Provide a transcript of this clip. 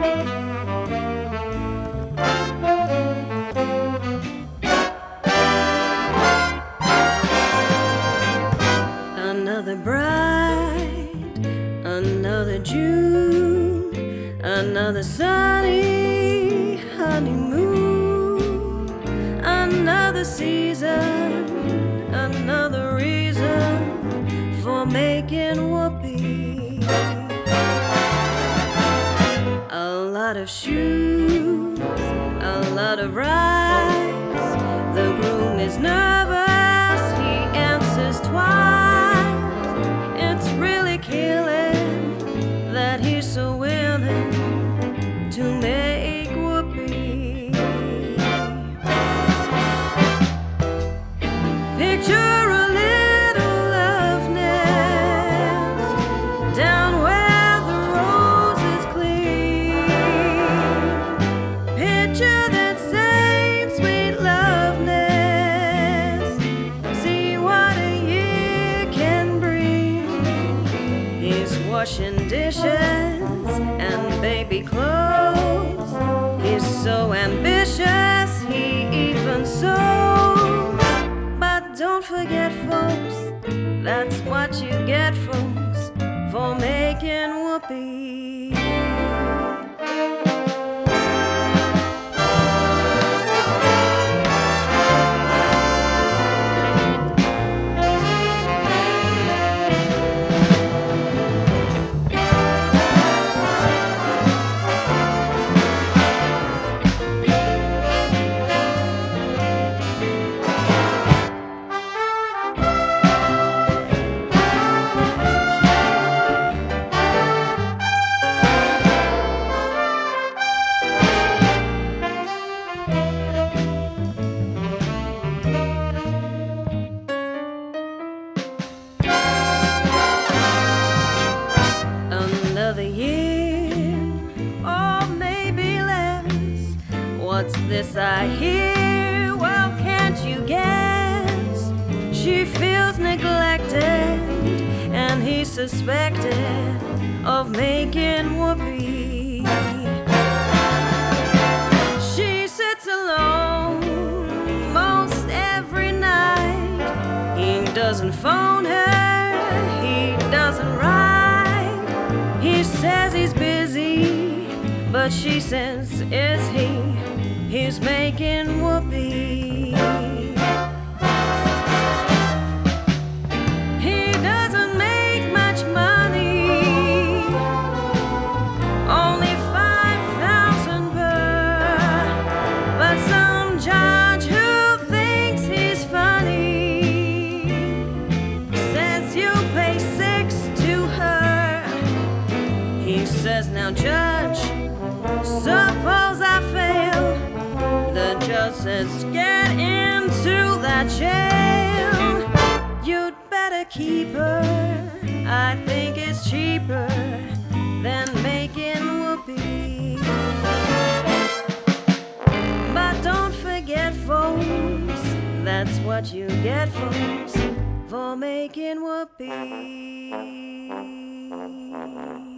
Another bright, another June, another sunny honeymoon, another season, another reason for making whoopee. A lot of shoes, a lot of rides. The groom is nervous, he answers twice. It's really killing that he's so willing to make whoopee. Picture a little love nest down where the roses clean. Picture that same sweet love nest. See what a year can bring. He's washing dishes and baby clothes. He's so ambitious, he even sews. But don't forget, folks, that's what you get, folks, for making whoopee. Another year, or maybe less. What's this I hear? Well, can't you guess? She feels neglected, and he's suspected of making whoopee. She sits alone most every night. He doesn't phone her, he doesn't write. He says he's busy, but she says, is he? He's making whoopee. He doesn't make much money, only 5,000 per. But some judge who thinks he's funny says you pay 6 to her. He says, now judge, suppose I fail. The judge says, get into that jail. You'd better keep her, I think it's cheaper than making whoopee. But don't forget, folks, that's what you get, folks, for making whoopee.